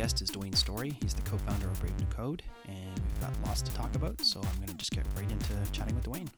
guest is Dwayne Story. He's the co-founder of Brave New Code, and we've got lots to talk about, so I'm going to just get right into chatting with Dwayne.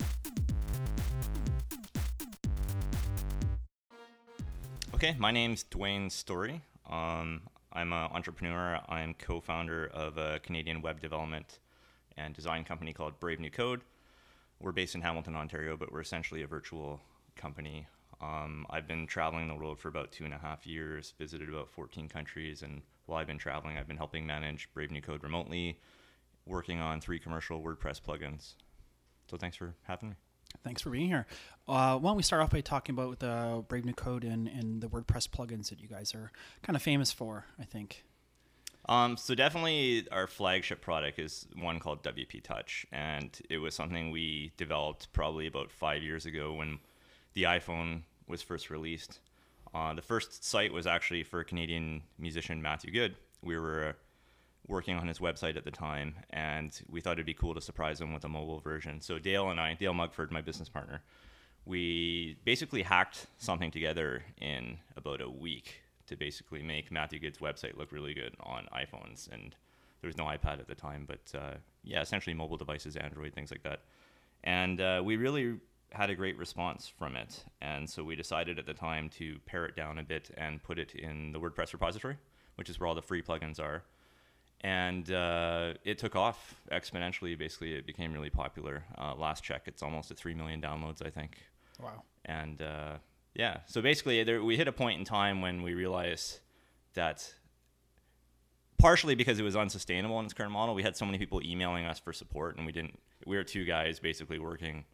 Okay, my name's Dwayne Story. I'm an entrepreneur. I'm co-founder of a Canadian web development and design company called Brave New Code. We're based in Hamilton, Ontario, but we're essentially a virtual company. I've been traveling the world for about 2.5 years, visited about 14 countries, and while I've been traveling, I've been helping manage Brave New Code remotely, working on 3 commercial WordPress plugins. So thanks for having me. Thanks for being here. Why don't we start off by talking about the Brave New Code and the WordPress plugins that you guys are kind of famous for, I think. So definitely our flagship product is one called WP Touch, and it was something we developed probably about 5 years ago when the iPhone was first released. The first site was actually for Canadian musician Matthew Good. We were working on his website at the time, and we thought it'd be cool to surprise him with a mobile version. So Dale Mugford, my business partner, we basically hacked something together in about a week to basically make Matthew Good's website look really good on iPhones. And there was no iPad at the time, but essentially mobile devices, Android, things like that. And we really had a great response from it. And so we decided at the time to pare it down a bit and put it in the WordPress repository, which is where all the free plugins are. And it took off exponentially. Basically, it became really popular. Last check, it's almost at 3 million downloads, I think. Wow. And so basically we hit a point in time when we realized that partially because it was unsustainable in its current model, we had so many people emailing us for support, and we were 2 guys basically working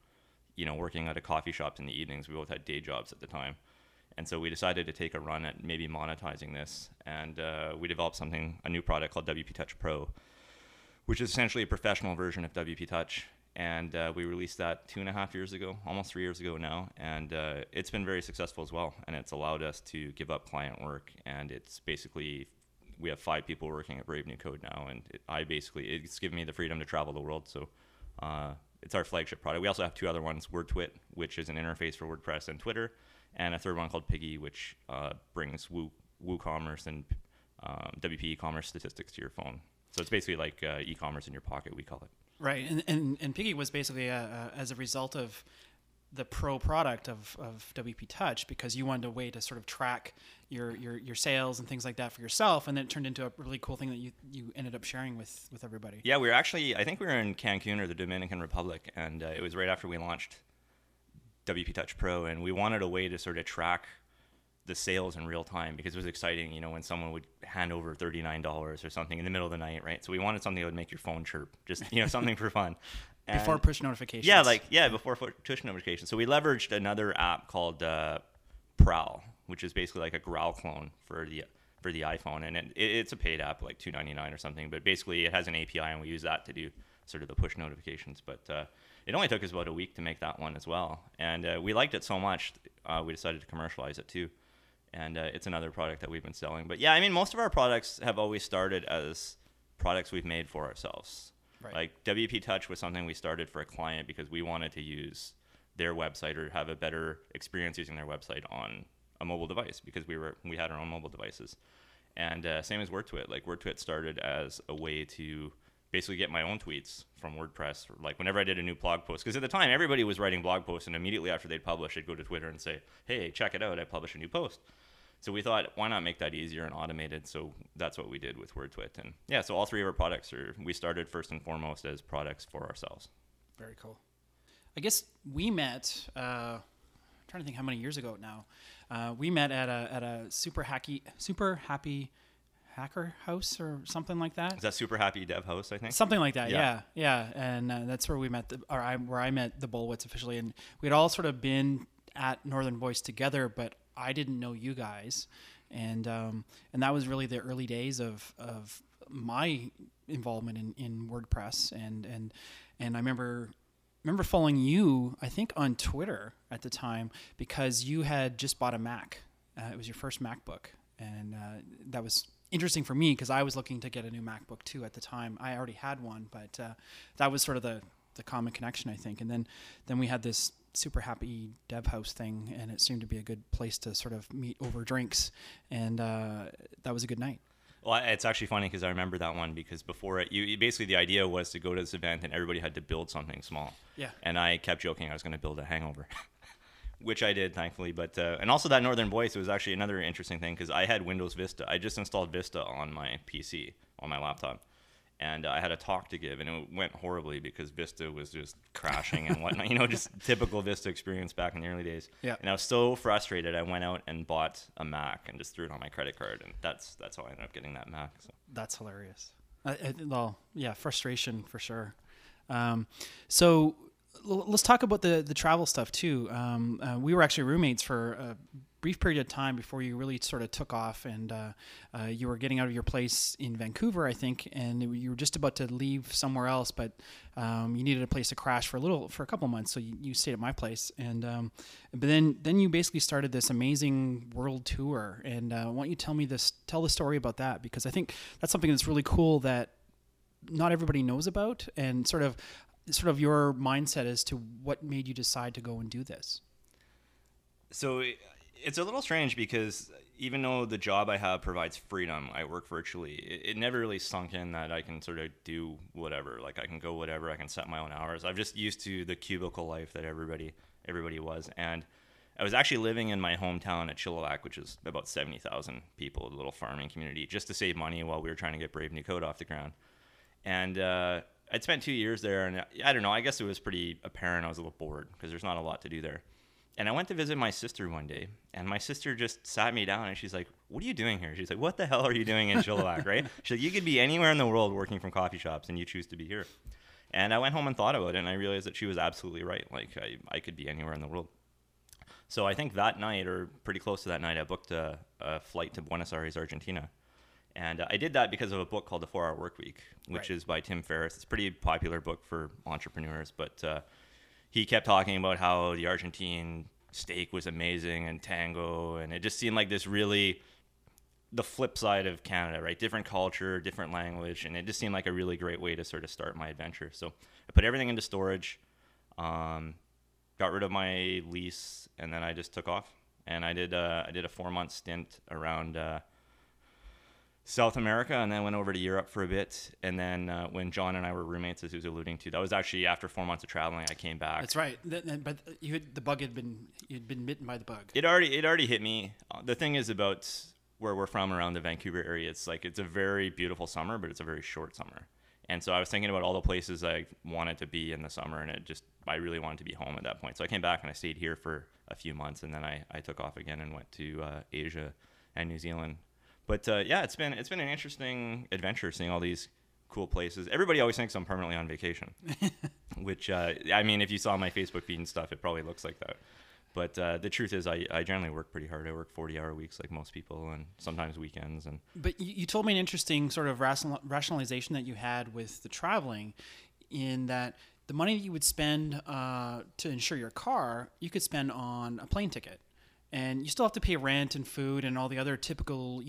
at a coffee shop in the evenings. We both had day jobs at the time. And so we decided to take a run at maybe monetizing this. And we developed a new product called WP Touch Pro, which is essentially a professional version of WP Touch. And we released that 2.5 years ago, almost 3 years ago now. And it's been very successful as well. And it's allowed us to give up client work. And it's basically, we have 5 people working at Brave New Code now. And it's given me the freedom to travel the world. So it's our flagship product. We also have 2 other ones, WordTwit, which is an interface for WordPress and Twitter, and a third one called Piggy, which brings WooCommerce and WP e-commerce statistics to your phone. So it's basically like e-commerce in your pocket, we call it. Right, and Piggy was basically as a result of the pro product of WP Touch, because you wanted a way to sort of track your sales and things like that for yourself, and then it turned into a really cool thing that you ended up sharing with everybody. Yeah, I think we were in Cancun or the Dominican Republic, and it was right after we launched WP Touch Pro, and we wanted a way to sort of track the sales in real time, because it was exciting, when someone would hand over $39 or something in the middle of the night, right? So we wanted something that would make your phone chirp, just something for fun. And before push notifications. Before push notifications. So we leveraged another app called Prowl, which is basically like a Growl clone for the iPhone, and it's a paid app, like $2.99 or something. But basically, it has an API, and we use that to do sort of the push notifications. But it only took us about a week to make that one as well, and we liked it so much, we decided to commercialize it too. And it's another product that we've been selling. But yeah, I mean, most of our products have always started as products we've made for ourselves. Right. Like WP Touch was something we started for a client because we wanted to use their website or have a better experience using their website on a mobile device, because we had our own mobile devices. And same as WordTwit. Like WordTwit started as a way to basically get my own tweets from WordPress. Like whenever I did a new blog post, because at the time everybody was writing blog posts, and immediately after they'd publish, they'd go to Twitter and say, "Hey, check it out, I published a new post." So we thought, why not make that easier and automated? So that's what we did with WordTwit. And yeah, so all 3 of our products we started first and foremost as products for ourselves. Very cool. I guess we met, I'm trying to think how many years ago now. We met at a super happy hacker house or something like that. Is that Super Happy Dev House, I think? Something like that, yeah. And that's where we met, where I met the Bullwits officially. And we'd all sort of been at Northern Voice together, but I didn't know you guys, and that was really the early days of my involvement in WordPress, and I remember following you, I think, on Twitter at the time, because you had just bought a Mac. It was your first MacBook, and that was interesting for me because I was looking to get a new MacBook too at the time. I already had one, but that was sort of the common connection, I think. And then we had this Super Happy Dev House thing, and it seemed to be a good place to sort of meet over drinks, and that was a good night. Well, it's actually funny because I remember that one because before it, basically the idea was to go to this event and everybody had to build something small. Yeah. And I kept joking I was going to build a hangover, which I did, thankfully. But and also that Northern Voice was actually another interesting thing because I had Windows Vista. I just installed Vista on my PC, on my laptop. And I had a talk to give, and it went horribly because Vista was just crashing and whatnot. Just typical Vista experience back in the early days. Yeah. And I was so frustrated, I went out and bought a Mac and just threw it on my credit card, and that's how I ended up getting that Mac. So. That's hilarious. Well, yeah, frustration for sure. So let's talk about the travel stuff too. We were actually roommates for a brief period of time before you really sort of took off, and you were getting out of your place in Vancouver, I think, and you were just about to leave somewhere else, but you needed a place to crash for a couple months, so you stayed at my place, and but then you basically started this amazing world tour, and why don't you tell the story about that, because I think that's something that's really cool that not everybody knows about, and sort of your mindset as to what made you decide to go and do this. So it's a little strange because even though the job I have provides freedom, I work virtually. It never really sunk in that I can sort of do whatever. Like I can go whatever. I can set my own hours. I'm just used to the cubicle life that everybody was. And I was actually living in my hometown at Chilliwack, which is about 70,000 people, a little farming community, just to save money while we were trying to get Brave New Code off the ground. And I'd spent 2 years there, and I don't know, I guess it was pretty apparent I was a little bored because there's not a lot to do there. And I went to visit my sister one day, and my sister just sat me down, and she's like, "What are you doing here?" She's like, "What the hell are you doing in Chilliwack?" Right? She's like, "You could be anywhere in the world working from coffee shops, and you choose to be here." And I went home and thought about it, and I realized that she was absolutely right. Like, I could be anywhere in the world. So I think that night, or pretty close to that night, I booked a flight to Buenos Aires, Argentina. And I did that because of a book called The 4-Hour Workweek, which is by Tim Ferriss. It's a pretty popular book for entrepreneurs, but he kept talking about how the Argentine steak was amazing and tango, and it just seemed like this really the flip side of Canada, right? Different culture, different language, and it just seemed like a really great way to sort of start my adventure. So I put everything into storage, got rid of my lease, and then I just took off. And I did a 4-month stint around South America, and then went over to Europe for a bit. And then when John and I were roommates, as he was alluding to, that was actually after 4 months of traveling, I came back. That's right. But you'd been bitten by the bug. It already hit me. The thing is about where we're from around the Vancouver area, it's a very beautiful summer, but it's a very short summer. And so I was thinking about all the places I wanted to be in the summer, and I really wanted to be home at that point. So I came back and I stayed here for a few months, and then I took off again and went to Asia and New Zealand. But yeah, it's been an interesting adventure seeing all these cool places. Everybody always thinks I'm permanently on vacation, which I mean, if you saw my Facebook feed and stuff, it probably looks like that. But the truth is, I generally work pretty hard. I work 40-hour weeks like most people, and sometimes weekends. But you told me an interesting sort of rationalization that you had with the traveling, in that the money that you would spend to insure your car, you could spend on a plane ticket. And you still have to pay rent and food and all the other typical,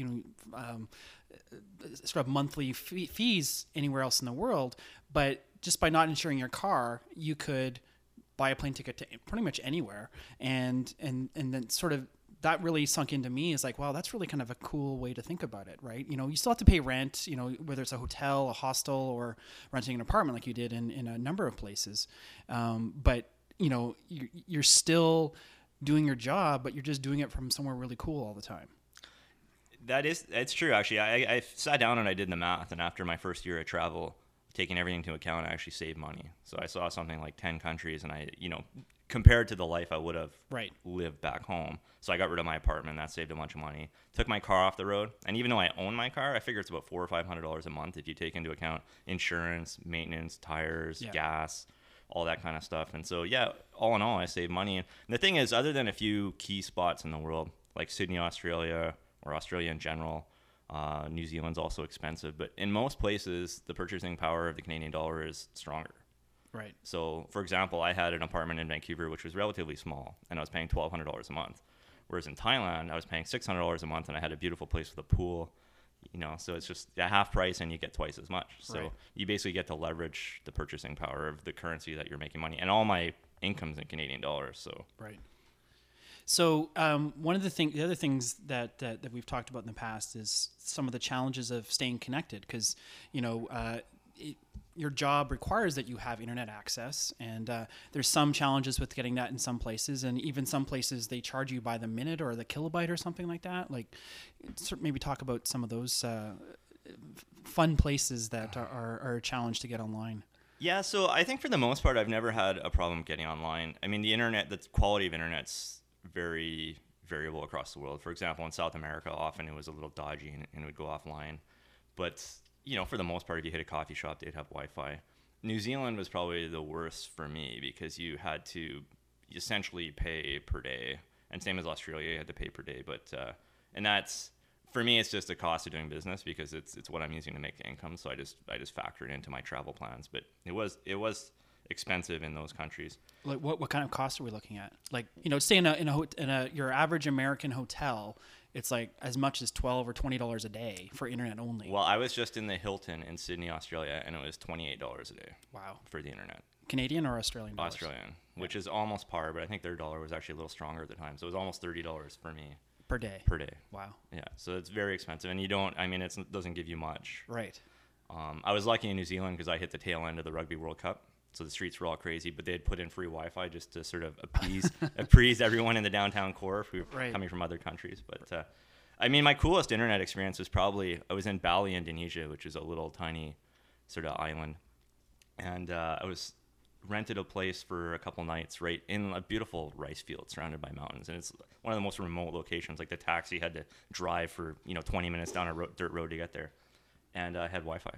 sort of monthly fees anywhere else in the world. But just by not insuring your car, you could buy a plane ticket to pretty much anywhere. And then sort of that really sunk into me is like, wow, that's really kind of a cool way to think about it, right? You still have to pay rent, whether it's a hotel, a hostel, or renting an apartment like you did in a number of places. But, you're still doing your job, but you're just doing it from somewhere really cool all the time. It's true, actually. I sat down and I did the math, and after my first year of travel, taking everything into account, I actually saved money. So I saw something like 10 countries, and I, compared to the life I would have lived back home. So I got rid of my apartment. That saved a bunch of money. Took my car off the road, and even though I own my car, I figure it's about $400 or $500 a month if you take into account insurance, maintenance, tires, gas, all that kind of stuff. And so, yeah, all in all, I saved money. And the thing is, other than a few key spots in the world, like Sydney, Australia, or Australia in general, New Zealand's also expensive. But in most places, the purchasing power of the Canadian dollar is stronger. Right. So, for example, I had an apartment in Vancouver, which was relatively small, and I was paying $1,200 a month. Whereas in Thailand, I was paying $600 a month, and I had a beautiful place with a pool. So it's just a half price and you get twice as much. So you basically get to leverage the purchasing power of the currency that you're making money. And all my income's in Canadian dollars. So right. So one of the other things that we've talked about in the past is some of the challenges of staying connected, because your job requires that you have internet access, and there's some challenges with getting that in some places, and even some places they charge you by the minute or the kilobyte or something like that. Like, maybe talk about some of those fun places that are a challenge to get online. Yeah, so I think for the most part, I've never had a problem getting online. I mean, the quality of internet's very variable across the world. For example, in South America, often it was a little dodgy and it would go offline. But, for the most part, if you hit a coffee shop, they'd have Wi-Fi. New Zealand was probably the worst for me because you had to essentially pay per day. And same as Australia, you had to pay per day. But, and that's, for me, it's just the cost of doing business because it's what I'm using to make the income. So I just factor it into my travel plans. But it was expensive in those countries. Like what kind of costs are we looking at? Like, stay in a your average American hotel, it's like as much as $12 or $20 a day for internet only. Well, I was just in the Hilton in Sydney, Australia, and it was $28 a day. Wow. For the internet. Canadian or Australian dollars? Australian, which is almost par, but I think their dollar was actually a little stronger at the time. So it was almost $30 for me. Per day. Wow. Yeah. So it's very expensive, and it doesn't give you much. Right. I was lucky in New Zealand because I hit the tail end of the Rugby World Cup. So the streets were all crazy, but they had put in free Wi-Fi just to sort of appease everyone in the downtown core who were coming from other countries. But my coolest internet experience was probably I was in Bali, Indonesia, which is a little tiny sort of island, and I was rented a place for a couple nights right in a beautiful rice field surrounded by mountains, and it's one of the most remote locations. Like the taxi had to drive for 20 minutes down a dirt road to get there, and I had Wi-Fi.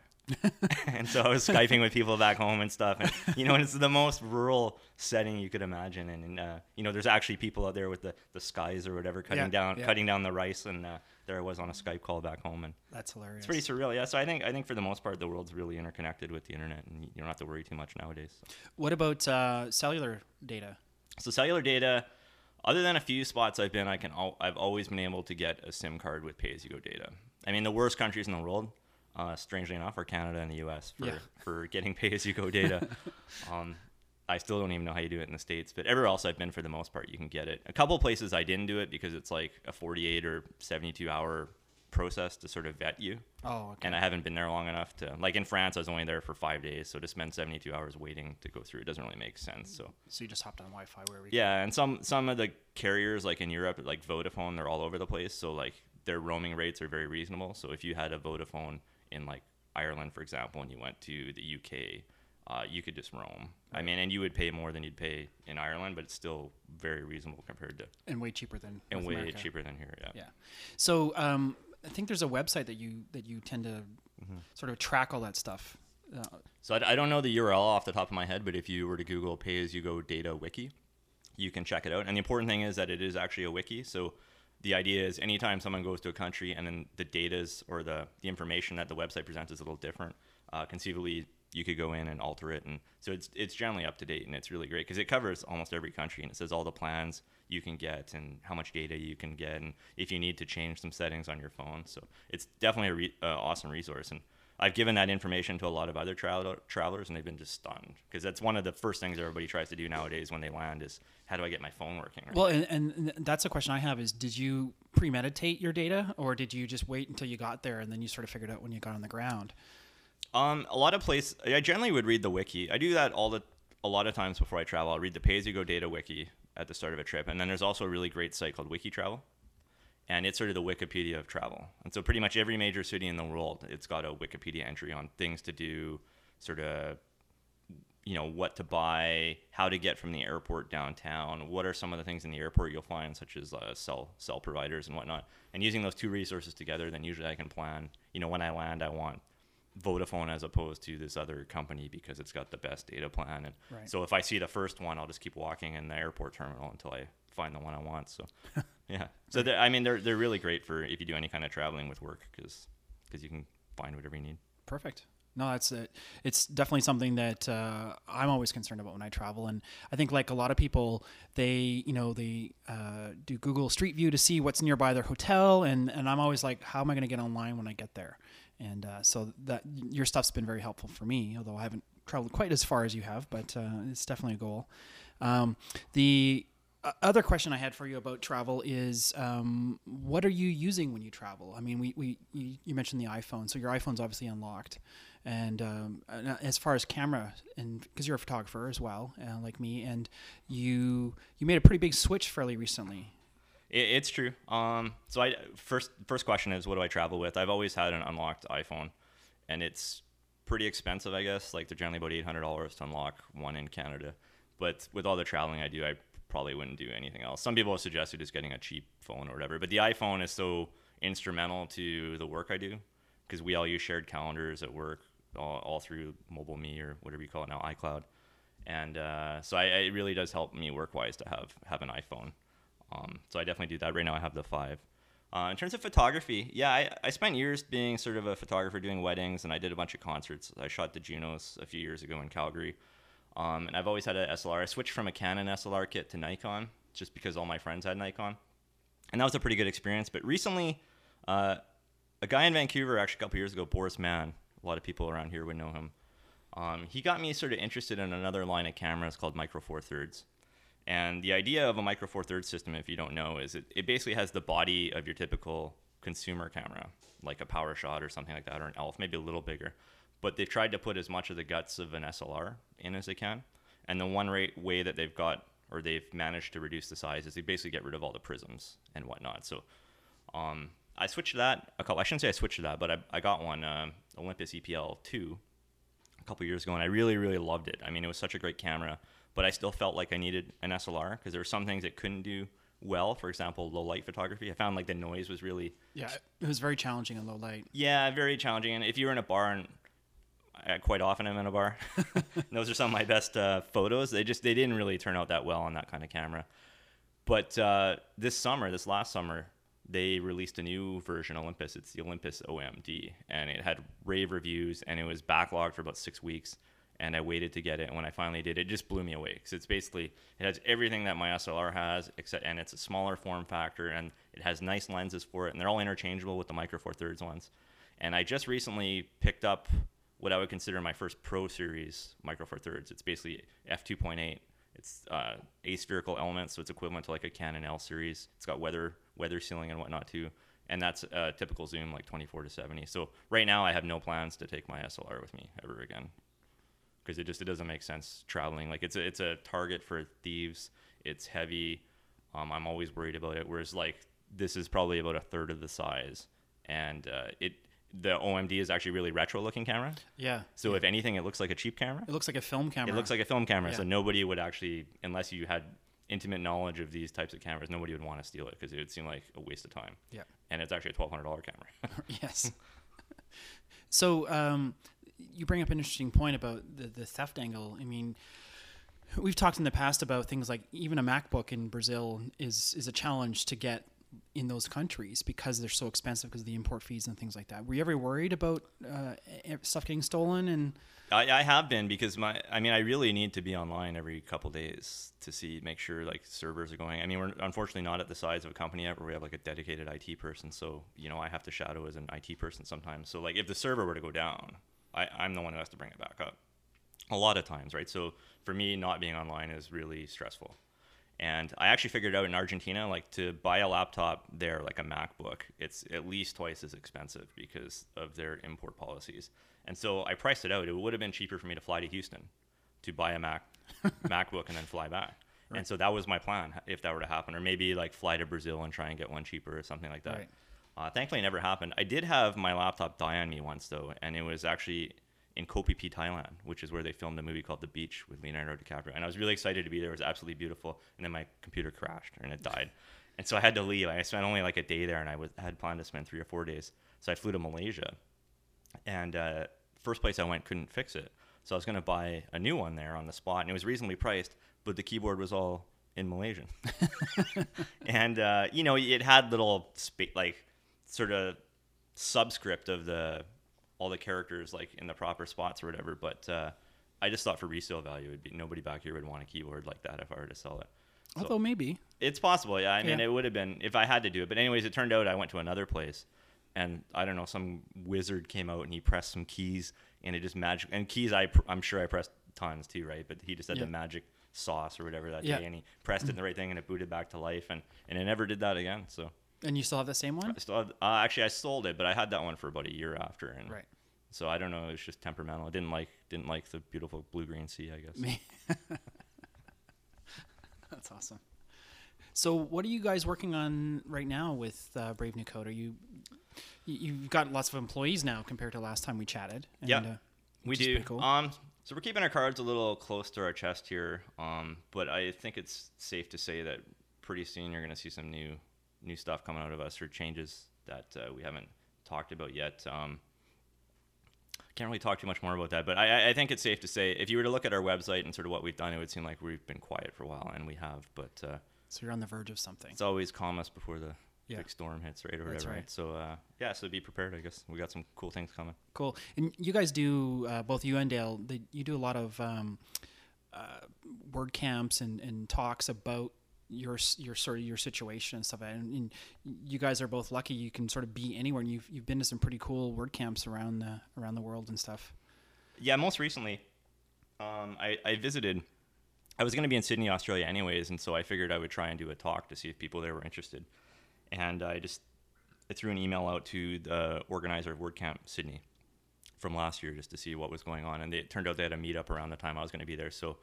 And so I was Skyping with people back home and stuff, and and it's the most rural setting you could imagine, and there's actually people out there with the skies or whatever cutting down the rice, and there I was on a Skype call back home, and that's hilarious. It's pretty surreal. Yeah, so I think for the most part the world's really interconnected with the internet, and you don't have to worry too much nowadays. So. What about cellular data? So cellular data, other than a few spots I've been, I've always been able to get a SIM card with pay-as-you-go data. I mean, the worst countries in the world, strangely enough, are Canada and the U.S. for getting pay-as-you-go data. I still don't even know how you do it in the States, but everywhere else I've been, for the most part, you can get it. A couple places I didn't do it because it's like a 48 or 72 hour process to sort of vet you. Oh, okay. And I haven't been there long enough to, like in France, I was only there for 5 days, so to spend 72 hours waiting to go through, it doesn't really make sense. So you just hopped on Wi-Fi wherever you Yeah, and some of the carriers, like in Europe, like Vodafone, they're all over the place, so like their roaming rates are very reasonable. So if you had a Vodafone in like Ireland, for example, and you went to the UK, you could just roam. Right. I mean, and you would pay more than you'd pay in Ireland, but it's still very reasonable compared to... And way cheaper than And way America. cheaper than here, yeah. Yeah. So I think there's a website that you tend to sort of track all that stuff. So I don't know the URL off the top of my head, but if you were to Google pay-as-you-go data wiki, you can check it out. And the important thing is that it is actually a wiki. So the idea is anytime someone goes to a country and then the data's or the information that the website presents is a little different, conceivably you could go in and alter it. And so it's generally up to date, and it's really great because it covers almost every country, and it says all the plans you can get and how much data you can get, and if you need to change some settings on your phone. So it's definitely an awesome resource. And I've given that information to a lot of other travelers, and they've been just stunned because that's one of the first things everybody tries to do nowadays when they land is, how do I get my phone working? Right? Well, and that's a question I have is, did you premeditate your data, or did you just wait until you got there and then you sort of figured out when you got on the ground? A lot of places, I generally would read the wiki. I do that a lot of times before I travel. I'll read the pay-as-you-go data wiki at the start of a trip. And then there's also a really great site called WikiTravel. And it's sort of the Wikipedia of travel. And so pretty much every major city in the world, it's got a Wikipedia entry on things to do, sort of, what to buy, how to get from the airport downtown, what are some of the things in the airport you'll find, such as cell providers and whatnot. And using those two resources together, then usually I can plan, when I land, I want Vodafone as opposed to this other company because it's got the best data plan. And so if I see the first one, I'll just keep walking in the airport terminal until I find the one I want. So yeah. So they're really great for if you do any kind of traveling with work because you can find whatever you need. Perfect. No, that's it. It's definitely something that I'm always concerned about when I travel, and I think like a lot of people, they do Google Street View to see what's nearby their hotel, and I'm always like, how am I going to get online when I get there? And so that your stuff's been very helpful for me, although I haven't traveled quite as far as you have, but it's definitely a goal. Other question I had for you about travel is, what are you using when you travel? I mean, you mentioned the iPhone, so your iPhone's obviously unlocked, and as far as camera, and because you're a photographer as well, like me, and you made a pretty big switch fairly recently. It's true. So I first question is, what do I travel with? I've always had an unlocked iPhone, and it's pretty expensive, I guess. Like they're generally about $800 to unlock one in Canada. But with all the traveling I do, I probably wouldn't do anything else. Some people have suggested just getting a cheap phone or whatever, but the iPhone is so instrumental to the work I do because we all use shared calendars at work, all through Mobile Me or whatever you call it now, iCloud. And so it really does help me work-wise to have an iPhone. So I definitely do that. Right now I have the 5. In terms of photography, yeah, I spent years being sort of a photographer doing weddings, and I did a bunch of concerts. I shot the Junos a few years ago in Calgary. And I've always had an SLR. I switched from a Canon SLR kit to Nikon just because all my friends had Nikon. And that was a pretty good experience. But recently, a guy in Vancouver, actually a couple years ago, Boris Mann, a lot of people around here would know him. He got me sort of interested in another line of cameras called Micro Four Thirds. And the idea of a Micro Four Thirds system, if you don't know, is it basically has the body of your typical consumer camera, like a PowerShot or something like that, or an ELPH, maybe a little bigger. But they've tried to put as much of the guts of an SLR in as they can. And the one way that they've managed to reduce the size is they basically get rid of all the prisms and whatnot. So I switched to that I shouldn't say I switched to that, but I got one, Olympus EPL2 a couple years ago, and I really, really loved it. I mean, it was such a great camera, but I still felt like I needed an SLR because there were some things it couldn't do well. For example, low light photography. I found like the noise was really... Yeah, it was very challenging in low light. Yeah, very challenging. And if you were in a bar, and I quite often am in a bar, those are some of my best photos. They didn't really turn out that well on that kind of camera. But this last summer, they released a new version, Olympus. It's the Olympus OMD, and it had rave reviews, and it was backlogged for about 6 weeks. And I waited to get it, and when I finally did, it just blew me away because it has everything that my SLR has, and it's a smaller form factor, and it has nice lenses for it, and they're all interchangeable with the Micro Four Thirds ones. And I just recently picked up what I would consider my first Pro Series Micro Four Thirds. It's basically f2.8. It's aspherical elements, so it's equivalent to like a Canon L series. It's got weather sealing and whatnot too, and that's a typical zoom like 24-70. So right now I have no plans to take my SLR with me ever again because it doesn't make sense traveling. Like it's a target for thieves. It's heavy. I'm always worried about it. Whereas like this is probably about a third of the size, and the OMD is actually really retro looking camera. Yeah. So if anything, it looks like a cheap camera. It looks like a film camera. It looks like a film camera. Yeah. So nobody would actually, unless you had intimate knowledge of these types of cameras, nobody would want to steal it because it would seem like a waste of time. Yeah. And it's actually a $1,200 camera. Yes. So you bring up an interesting point about the theft angle. I mean, we've talked in the past about things like even a MacBook in Brazil is a challenge to get in those countries because they're so expensive because of the import fees and things like that. Were you ever worried about stuff getting stolen? And I have been because I really need to be online every couple days to make sure like servers are going. I mean, we're unfortunately not at the size of a company yet where we have like a dedicated IT person. So, I have to shadow as an IT person sometimes. So like if the server were to go down, I'm the one who has to bring it back up a lot of times, right? So for me, not being online is really stressful. And I actually figured out in Argentina, like to buy a laptop there, like a MacBook, it's at least twice as expensive because of their import policies. And so I priced it out. It would have been cheaper for me to fly to Houston to buy a MacBook and then fly back. Right. And so that was my plan if that were to happen, or maybe like fly to Brazil and try and get one cheaper or something like that. Right. Thankfully, it never happened. I did have my laptop die on me once though, and it was actually in Koh Phi Phi, Thailand, which is where they filmed a movie called The Beach with Leonardo DiCaprio. And I was really excited to be there. It was absolutely beautiful. And then my computer crashed and it died. And so I had to leave. I spent only like a day there, and I had planned to spend 3 or 4 days. So I flew to Malaysia. And first place I went couldn't fix it. So I was going to buy a new one there on the spot. And it was reasonably priced, but the keyboard was all in Malaysian. And, it had little sort of subscript of all the characters like in the proper spots or whatever, but I just thought for resale value, nobody back here would want a keyboard like that if I were to sell it. So although maybe it's possible, yeah. I mean, it would have been if I had to do it. But anyways, it turned out I went to another place, and I don't know, some wizard came out and he pressed some keys, and it just magic. And keys, I'm sure I pressed tons too, right? But he just had the magic sauce or whatever that Yeah. day, and he pressed it in the right thing, and it booted back to life, and it never did that again. So And you still have the same one? I still had, actually I sold it, but I had that one for about a year after, and Right. so I don't know, it was just temperamental. I didn't like the beautiful blue-green sea, I guess. Me. That's awesome. So, what are you guys working on right now with Brave New Code? You've got lots of employees now compared to last time we chatted. And, Yeah, we which is do. pretty cool. So we're keeping our cards a little close to our chest here. But I think it's safe to say that pretty soon you're going to see some new stuff coming out of us, or changes that we haven't talked about yet. Can't really talk too much more about that, but I think it's safe to say if you were to look at our website and sort of what we've done, it would seem like we've been quiet for a while, and we have. But So you're on the verge of something. it's always calm us before the Yeah. big storm hits, right, or That's whatever. right. So so be prepared. I guess we got some cool things coming. Cool. And you guys do, both you and Dale, you do a lot of word camps and talks about your sort of your situation and stuff. And you guys are both lucky you can sort of be anywhere. And you've been to some pretty cool word camps around the world and stuff. Yeah, most recently, I visited. I was going to be in Sydney, Australia, anyways, and so I figured I would try and do a talk to see if people there were interested. And I threw an email out to the organizer of WordCamp Sydney from last year just to see what was going on. And it turned out they had a meetup around the time I was going to be there. So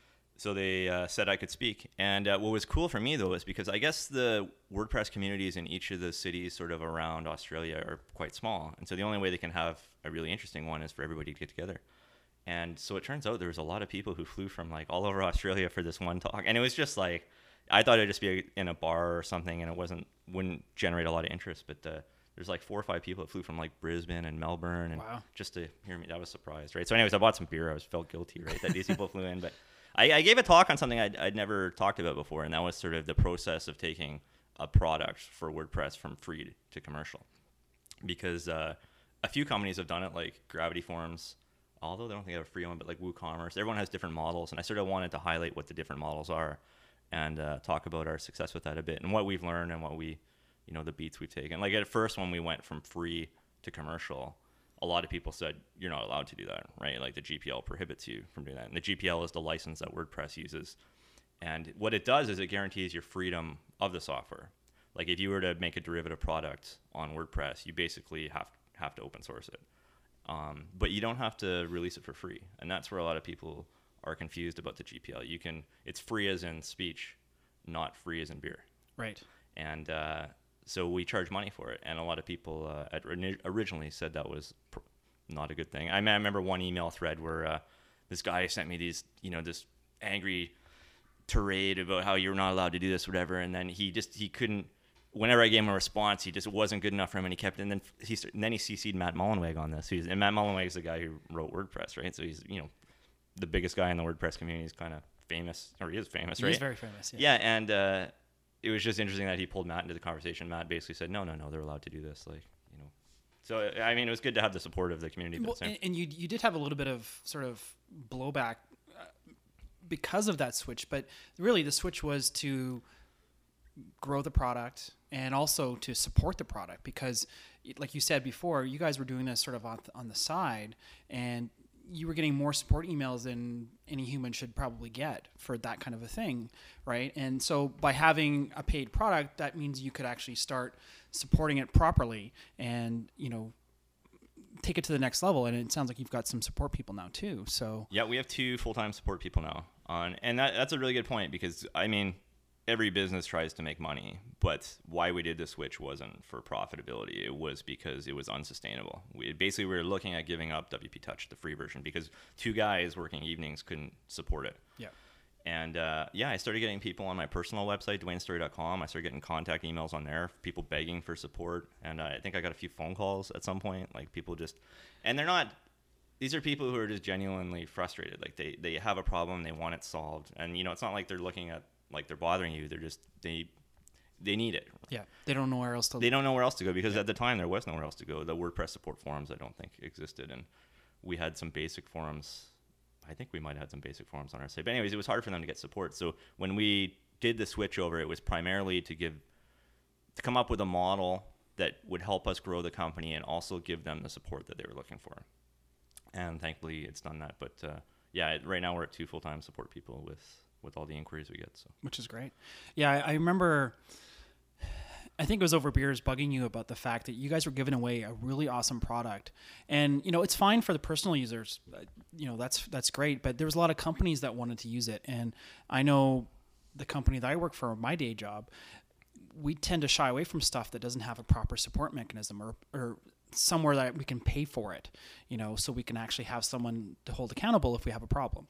they said I could speak. And what was cool for me, though, is because I guess the WordPress communities in each of the cities sort of around Australia are quite small. And so the only way they can have a really interesting one is for everybody to get together. And so it turns out there was a lot of people who flew from like all over Australia for this one talk. And it was just like, I thought it'd just be in a bar or something, and it wouldn't generate a lot of interest. But there's like 4 or 5 people that flew from like Brisbane and Melbourne, and Wow. just to hear me. I was surprised, right? So anyways, I bought some beer. I felt guilty, right, that these people flew in. But I gave a talk on something I'd never talked about before, and that was sort of the process of taking a product for WordPress from free to commercial. Because a few companies have done it, like Gravity Forms, although they don't think they have a free one, but like WooCommerce. Everyone has different models, and I sort of wanted to highlight what the different models are and talk about our success with that a bit and what we've learned and what the beats we've taken. Like at first when we went from free to commercial, a lot of people said, you're not allowed to do that, right? Like the GPL prohibits you from doing that. And the GPL is the license that WordPress uses. And what it does is it guarantees your freedom of the software. Like if you were to make a derivative product on WordPress, you basically have to open source it. But you don't have to release it for free. And that's where a lot of people are confused about the GPL. It's free as in speech, not free as in beer. Right. And so we charge money for it. And a lot of people originally said that was not a good thing. I remember one email thread where this guy sent me this angry tirade about how you're not allowed to do this, whatever. And then he couldn't. Whenever I gave him a response, he just wasn't good enough for him, and he kept. And then he CC'd Matt Mullenweg on this. And Matt Mullenweg is the guy who wrote WordPress, right? So he's the biggest guy in the WordPress community. Is kind of famous, or he is famous, right? He's very famous. Yeah, and it was just interesting that he pulled Matt into the conversation. Matt basically said, no, they're allowed to do this, So I mean, it was good to have the support of the community. Well, and you did have a little bit of sort of blowback because of that switch, but really the switch was to grow the product and also to support the product because, like you said before, you guys were doing this sort of on the side, and you were getting more support emails than any human should probably get for that kind of a thing, right? And so by having a paid product, that means you could actually start supporting it properly and, take it to the next level. And it sounds like you've got some support people now too. So yeah, we have 2 full-time support people now and that's a really good point because I mean, every business tries to make money, but why we did the switch wasn't for profitability. It was because it was unsustainable. We were looking at giving up WP Touch, the free version, because 2 guys working evenings couldn't support it. yeah. And I started getting people on my personal website, DwayneStory.com. I started getting contact emails on there, people begging for support. And I think I got a few phone calls at some point, like people and they're not, these are people who are just genuinely frustrated. Like they have a problem, they want it solved. And, it's not like they're looking at, like they're bothering you. They're just, they need it. Yeah. They don't know where else to They don't know where else to go because at the time there was nowhere else to go. The WordPress support forums I don't think existed. And we had some basic forums. I think we might have had some basic forums on our site. But anyways, it was hard for them to get support. So when we did the switch over, it was primarily to come up with a model that would help us grow the company and also give them the support that they were looking for. And thankfully it's done that. But right now we're at 2 full-time support people with with all the inquiries we get. So, which is great. Yeah, I remember. I think it was over beers bugging you about the fact that you guys were giving away a really awesome product, and it's fine for the personal users. That's great, but there was a lot of companies that wanted to use it, and I know the company that I work for, my day job, we tend to shy away from stuff that doesn't have a proper support mechanism or somewhere that we can pay for it, so we can actually have someone to hold accountable if we have a problem.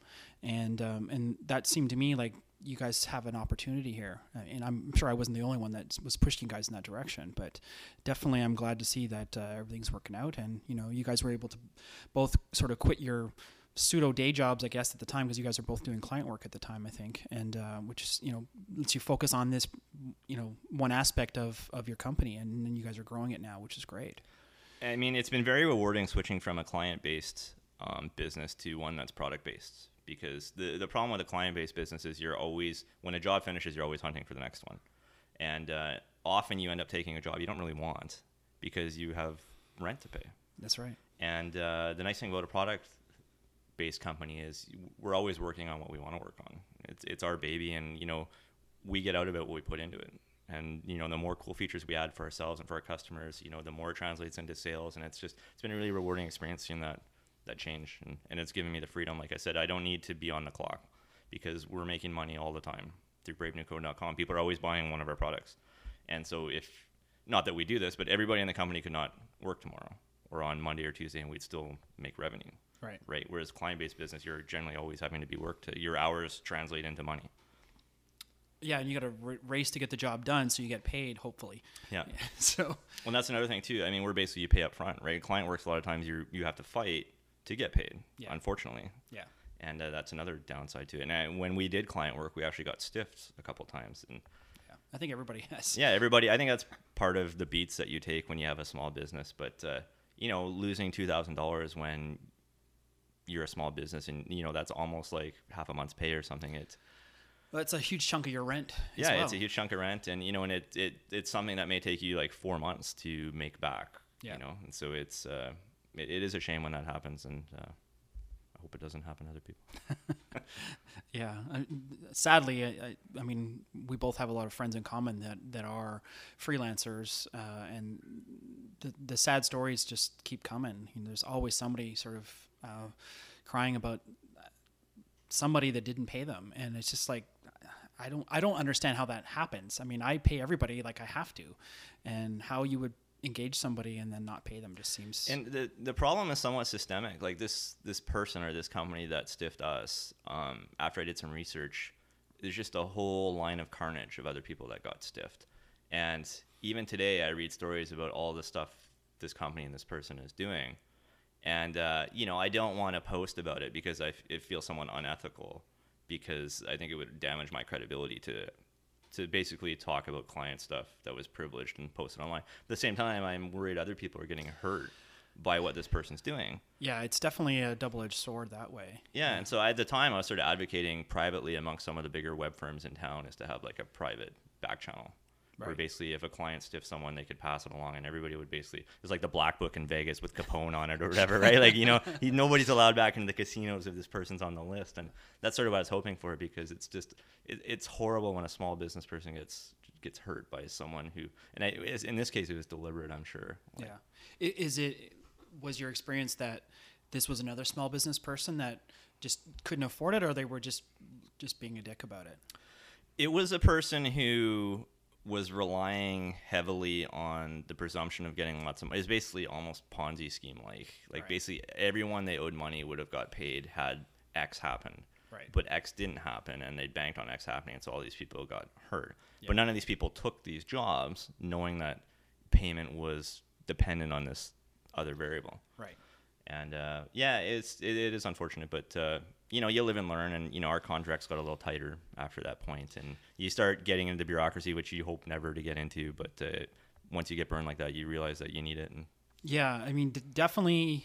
And that seemed to me like you guys have an opportunity here. And I'm sure I wasn't the only one that was pushing you guys in that direction, but definitely I'm glad to see that everything's working out. And, you guys were able to both sort of quit your pseudo day jobs, I guess, at the time, because you guys are both doing client work at the time, I think, and which is lets you focus on this one aspect of your company, and you guys are growing it now, which is great. I mean, it's been very rewarding switching from a client-based business to one that's product-based, because the problem with a client-based business is you're always, when a job finishes, you're always hunting for the next one, and often you end up taking a job you don't really want because you have rent to pay. That's right. And the nice thing about a product-based company is we're always working on what we want to work on. It's our baby, and we get out of it what we put into it. And the more cool features we add for ourselves and for our customers, the more it translates into sales. And it's been a really rewarding experience seeing that change, and it's given me the freedom. Like I said, I don't need to be on the clock because we're making money all the time through bravenewcode.com. People are always buying one of our products, and so not that we do this, but everybody in the company could not work tomorrow or on Monday or Tuesday, and we'd still make revenue. Right. Whereas client-based business, you're generally always having to be worked. Your hours translate into money. Yeah, and you got to race to get the job done, so you get paid, hopefully. Yeah. So. Well, that's another thing too. I mean, we're basically, you pay up front, right? Client works, a lot of times you have to fight to get paid. Yeah. Unfortunately. Yeah. And that's another downside to it. And when we did client work, we actually got stiffed a couple times. And yeah, I think everybody has. Yeah, everybody. I think that's part of the beats that you take when you have a small business. But losing $2,000 when you're a small business, and that's almost like half a month's pay or something. Well, it's a huge chunk of your rent. Yeah, it's a huge chunk of rent, and and it's something that may take you like 4 months to make back. Yeah. And so it is a shame when that happens, and I hope it doesn't happen to other people. Yeah, sadly, I mean, we both have a lot of friends in common that are freelancers, and the sad stories just keep coming. There's always somebody sort of crying about somebody that didn't pay them, and it's just like, I don't understand how that happens. I mean, I pay everybody like I have to, and how you would engage somebody and then not pay them just seems. And the problem is somewhat systemic. Like this person or this company that stiffed us, after I did some research, there's just a whole line of carnage of other people that got stiffed. And even today, I read stories about all the stuff this company and this person is doing. And, I don't want to post about it because it feels somewhat unethical, because I think it would damage my credibility to basically talk about client stuff that was privileged and posted online. At the same time, I'm worried other people are getting hurt by what this person's doing. Yeah, it's definitely a double-edged sword that way. Yeah, and so at the time, I was sort of advocating privately amongst some of the bigger web firms in town is to have like a private back channel. Right. Where basically if a client stiffs someone, they could pass it along, and everybody would basically, it's like the black book in Vegas with Capone on it or whatever, right? Like, nobody's allowed back into the casinos if this person's on the list. And that's sort of what I was hoping for, because it's just, it's horrible when a small business person gets hurt by someone who, and in this case, it was deliberate, I'm sure. Like, yeah. Was your experience that this was another small business person that just couldn't afford it, or they were just being a dick about it? It was a person who was relying heavily on the presumption of getting lots of money. It's basically almost Ponzi scheme like right. Basically everyone they owed money would have got paid had X happened. Right. But X didn't happen, and they banked on X happening, and so all these people got hurt. Yep. But none of these people took these jobs knowing that payment was dependent on this other variable. Right. And it is unfortunate, but you live and learn, and our contracts got a little tighter after that point, and you start getting into bureaucracy, which you hope never to get into, but once you get burned like that, you realize that you need it. And yeah, I mean, definitely.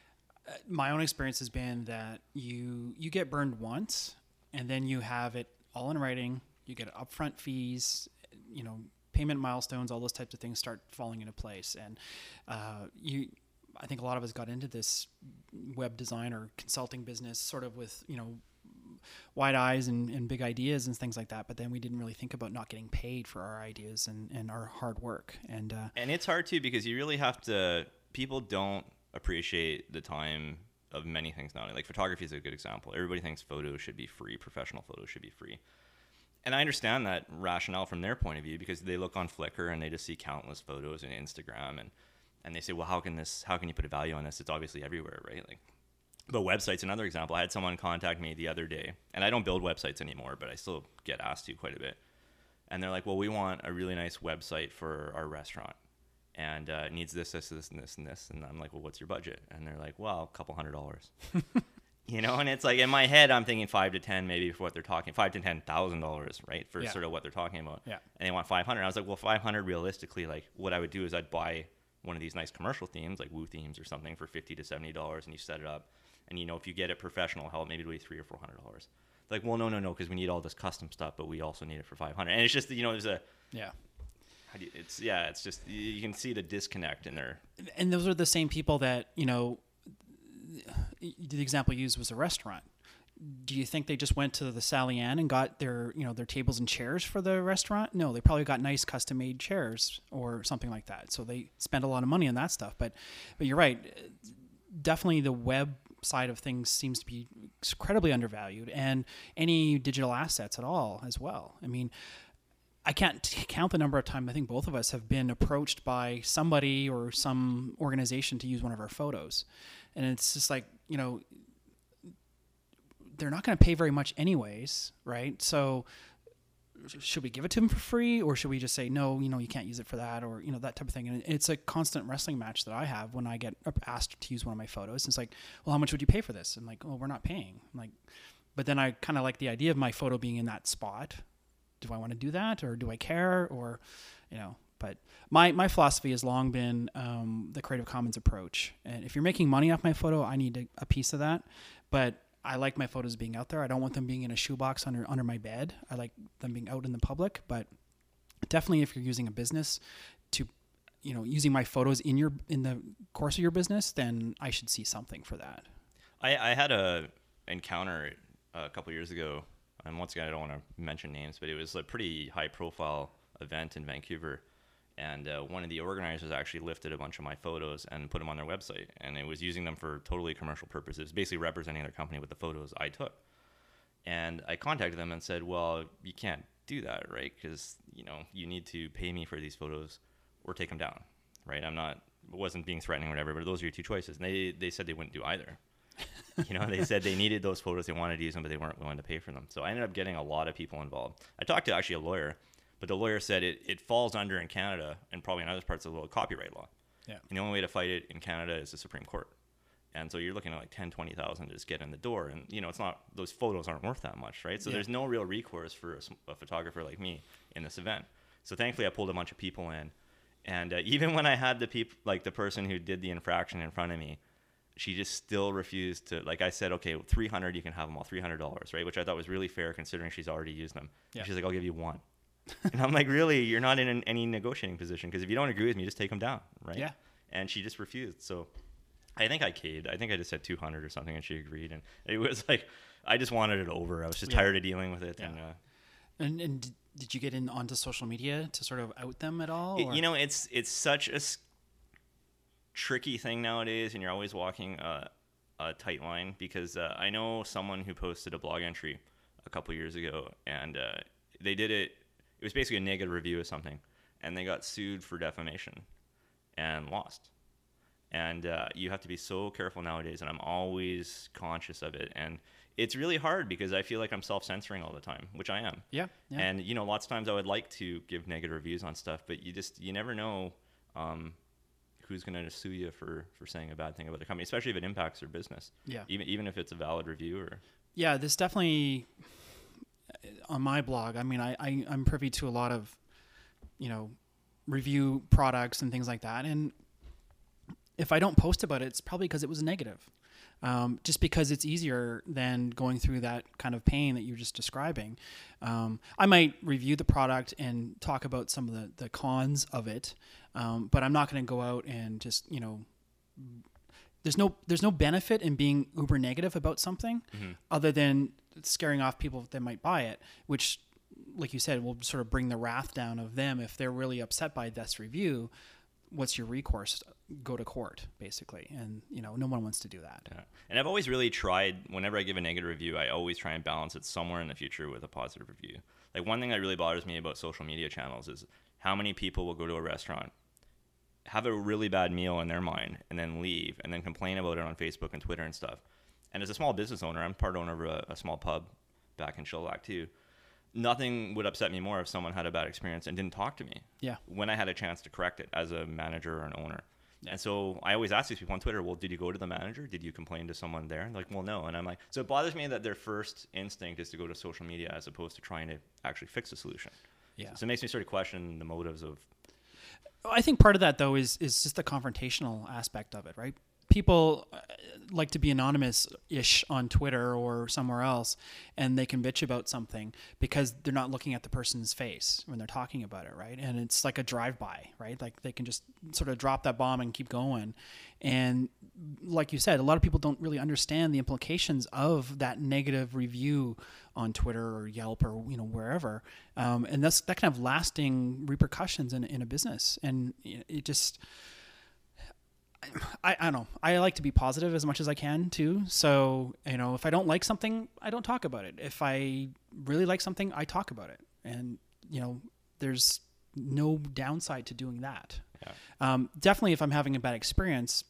My own experience has been that you get burned once, and then you have it all in writing. You get upfront fees, payment milestones, all those types of things start falling into place, and I think a lot of us got into this web design or consulting business sort of with, wide eyes and big ideas and things like that. But then we didn't really think about not getting paid for our ideas and our hard work. And it's hard too, because you really have to, people don't appreciate the time of many things now. Like photography is a good example. Everybody thinks photos should be free, professional photos should be free. And I understand that rationale from their point of view, because they look on Flickr and they just see countless photos and Instagram, and they say, well, how can you put a value on this? It's obviously everywhere, right? Like, but websites, another example. I had someone contact me the other day, and I don't build websites anymore, but I still get asked to quite a bit. And they're like, well, we want a really nice website for our restaurant, and it needs this, this, this, and this, and this. And I'm like, well, what's your budget? And they're like, well, $200. You know, and it's like, in my head, I'm thinking 5 to 10 maybe for what they're talking, $5,000 to $10,000, right, for sort of what they're talking about. Yeah. And they want 500. I was like, well, 500 realistically, like what I would do is I'd buy one of these nice commercial themes, like Woo themes or something, for $50 to $70, and you set it up. And you know, if you get it professional help, maybe it'll be $300 or $400. Like, well, no, because we need all this custom stuff, but we also need it for 500. And it's just, you know, there's a it's just, you can see the disconnect in there. And those are the same people that, you know, the example you used was a restaurant. Do you think they just went to the Sally Ann and got their, you know, their tables and chairs for the restaurant? No, they probably got nice custom made chairs or something like that. So they spend a lot of money on that stuff. But you're right. Definitely the web side of things seems to be incredibly undervalued, and any digital assets at all as well. I mean, I can't count the number of times I think both of us have been approached by somebody or some organization to use one of our photos. And it's just like, you know, they're not going to pay very much anyways, right? So should we give it to them for free, or should we just say, no, you know, you can't use it for that, or, you know, that type of thing? And it's a constant wrestling match that I have when I get asked to use one of my photos. It's like, well, how much would you pay for this? I'm like, well, we're not paying. I'm like, but then I kind of like the idea of my photo being in that spot. Do I want to do that, or do I care, or, you know? But my philosophy has long been the Creative Commons approach. And if you're making money off my photo, I need a piece of that. But I like my photos being out there. I don't want them being in a shoebox under my bed. I like them being out in the public. But definitely, if you're using a business to, you know, using my photos in the course of your business, then I should see something for that. I had a encounter a couple years ago, and once again, I don't want to mention names, but it was a pretty high profile event in Vancouver. And one of the organizers actually lifted a bunch of my photos and put them on their website. And it was using them for totally commercial purposes, basically representing their company with the photos I took. And I contacted them and said, well, you can't do that, right? Because, you know, you need to pay me for these photos or take them down, right? Wasn't being threatening or whatever, but those are your two choices. And they said they wouldn't do either. You know, they said they needed those photos, they wanted to use them, but they weren't willing to pay for them. So I ended up getting a lot of people involved. I talked to actually a lawyer, but the lawyer said it falls under, in Canada and probably in other parts of the world, copyright law. Yeah. And the only way to fight it in Canada is the Supreme Court. And so you're looking at like 10, 20,000 to just get in the door. And, you know, it's not, those photos aren't worth that much, right? So there's no real recourse for a photographer like me in this event. So thankfully I pulled a bunch of people in. And even when I had the person who did the infraction in front of me, she just still refused to, like I said, okay, 300, you can have them all, $300, right? Which I thought was really fair considering she's already used them. Yeah. She's like, I'll give you one. And I'm like, really? You're not in any negotiating position, because if you don't agree with me, just take them down, right? Yeah. And she just refused. So I think I caved. I think I just said 200 or something, and she agreed. And it was like, I just wanted it over. I was just tired of dealing with it. Yeah. And did you get onto social media to sort of out them at all? You know, it's such a tricky thing nowadays, and you're always walking a tight line, because I know someone who posted a blog entry a couple years ago, and they did it. It was basically a negative review of something, and they got sued for defamation and lost. And you have to be so careful nowadays, and I'm always conscious of it. And it's really hard because I feel like I'm self-censoring all the time, which I am. Yeah. And, you know, lots of times I would like to give negative reviews on stuff, but you never know who's going to sue you for saying a bad thing about the company, especially if it impacts their business. Yeah. Even if it's a valid review. Or yeah, this definitely, on my blog, I mean, I'm privy to a lot of, you know, review products and things like that. And if I don't post about it, it's probably because it was negative. Just because it's easier than going through that kind of pain that you're just describing. I might review the product and talk about some of the cons of it, but I'm not going to go out and just, you know, there's no benefit in being uber negative about something other than scaring off people that might buy it, which, like you said, will sort of bring the wrath down of them if they're really upset by this review. What's your recourse? Go to court, basically. And, no one wants to do that. Yeah. And I've always really tried, whenever I give a negative review, I always try and balance it somewhere in the future with a positive review. Like, one thing that really bothers me about social media channels is how many people will go to a restaurant, have a really bad meal in their mind, and then leave, and then complain about it on Facebook and Twitter and stuff. And as a small business owner, I'm part owner of a small pub back in Chilliwack too. Nothing would upset me more if someone had a bad experience and didn't talk to me. Yeah. When I had a chance to correct it as a manager or an owner. Yeah. And so I always ask these people on Twitter, well, did you go to the manager? Did you complain to someone there? And they're like, well, no. And I'm like, so it bothers me that their first instinct is to go to social media as opposed to trying to actually fix a solution. Yeah. So it makes me sort of question the motives of. I think part of that, though, is just the confrontational aspect of it, right? People like to be anonymous-ish on Twitter or somewhere else, and they can bitch about something because they're not looking at the person's face when they're talking about it, right? And it's like a drive-by, right? Like they can just sort of drop that bomb and keep going. And like you said, a lot of people don't really understand the implications of that negative review on Twitter or Yelp or wherever, and that can have lasting repercussions in a business. And it just. I don't know. I like to be positive as much as I can too. So, if I don't like something, I don't talk about it. If I really like something, I talk about it. And, there's no downside to doing that. Yeah. Definitely if I'm having a bad experience,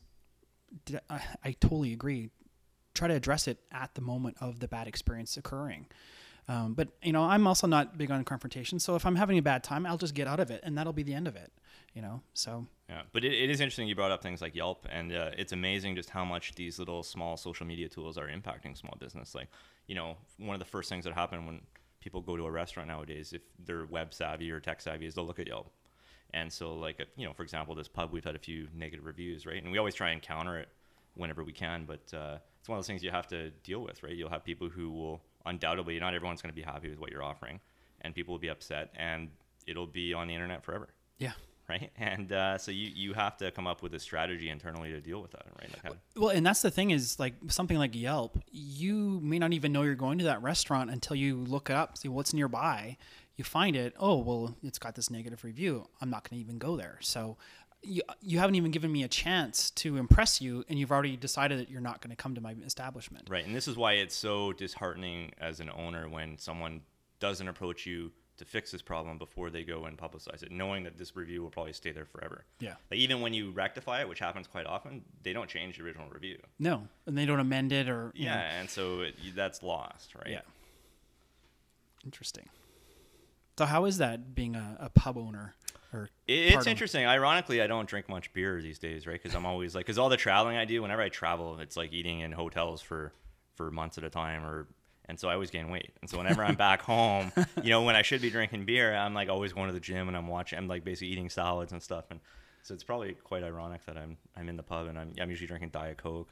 I totally agree. Try to address it at the moment of the bad experience occurring. But, I'm also not big on confrontation. So if I'm having a bad time, I'll just get out of it and that'll be the end of it, so. Yeah, but it is interesting you brought up things like Yelp, and it's amazing just how much these little small social media tools are impacting small business. Like, one of the first things that happen when people go to a restaurant nowadays, if they're web savvy or tech savvy, is they'll look at Yelp. And so, like, for example, this pub, we've had a few negative reviews, right? And we always try and counter it whenever we can, but it's one of those things you have to deal with, right? You'll have people who will undoubtedly, not everyone's going to be happy with what you're offering, and people will be upset, and it'll be on the internet forever. Yeah. Right. And so you have to come up with a strategy internally to deal with that. Right. Well, and that's the thing is, like, something like Yelp, you may not even know you're going to that restaurant until you look it up, see what's nearby. You find it. Oh, well, it's got this negative review. I'm not going to even go there. So you haven't even given me a chance to impress you, and you've already decided that you're not going to come to my establishment. Right. And this is why it's so disheartening as an owner when someone doesn't approach you to fix this problem before they go and publicize it, knowing that this review will probably stay there forever. Yeah. Like, even when you rectify it, which happens quite often, they don't change the original review. No, and they don't amend it or. Yeah, and so that's lost, right? Yeah. Interesting. So how is that being a pub owner? It's interesting. Ironically, I don't drink much beer these days, right? Because I'm always like, because all the traveling I do, whenever I travel, it's like eating in hotels for months at a time, and so I always gain weight. And so whenever I'm back home, when I should be drinking beer, I'm like always going to the gym and I'm like basically eating salads and stuff. And so it's probably quite ironic that I'm in the pub and I'm usually drinking Diet Coke.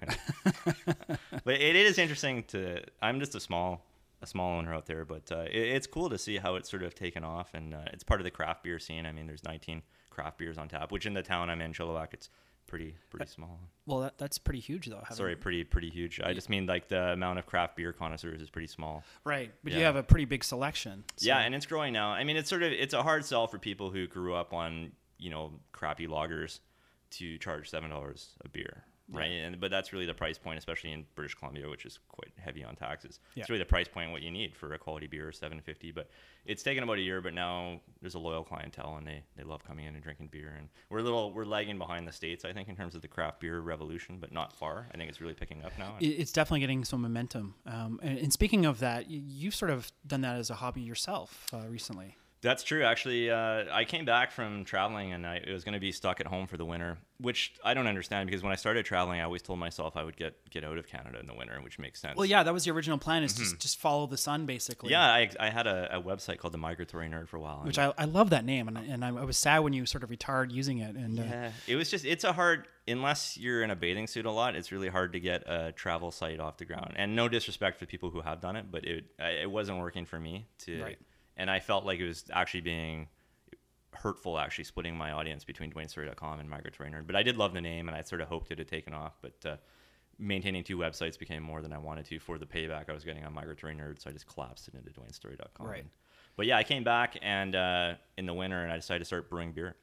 But it is interesting I'm just a small owner out there, but it's cool to see how it's sort of taken off, and it's part of the craft beer scene. I mean, there's 19 craft beers on tap, which in the town I'm in, Chilliwack, it's pretty small. Well, that's pretty huge, though. Sorry, pretty huge. I just mean like the amount of craft beer connoisseurs is pretty small. Right, but you have a pretty big selection. So. Yeah, and it's growing now. I mean, it's a hard sell for people who grew up on crappy lagers to charge $7 a beer. Right, but that's really the price point, especially in British Columbia, which is quite heavy on taxes. Yeah. It's really the price point what you need for a quality beer, $7.50. But it's taken about a year, but now there's a loyal clientele, and they love coming in and drinking beer. And we're lagging behind the States, I think, in terms of the craft beer revolution, but not far. I think it's really picking up now. It's definitely getting some momentum. And speaking of that, you've sort of done that as a hobby yourself recently. That's true. Actually, I came back from traveling, and I was going to be stuck at home for the winter, which I don't understand, because when I started traveling, I always told myself I would get out of Canada in the winter, which makes sense. Well, yeah, that was the original plan, is just follow the sun, basically. Yeah, I had a website called The Migratory Nerd for a while. Which I love that name, and I was sad when you sort of retired using it. And yeah, it was just, it's a hard, unless you're in a bathing suit a lot, it's really hard to get a travel site off the ground. And no disrespect to people who have done it, but it wasn't working for me to... Right. And I felt like it was actually being hurtful, actually splitting my audience between DwayneStory.com and Migratory Nerd. But I did love the name, and I sort of hoped it had taken off. But maintaining 2 websites became more than I wanted to for the payback I was getting on Migratory Nerd, so I just collapsed it into DwayneStory.com. Right. But yeah, I came back and in the winter, and I decided to start brewing beer,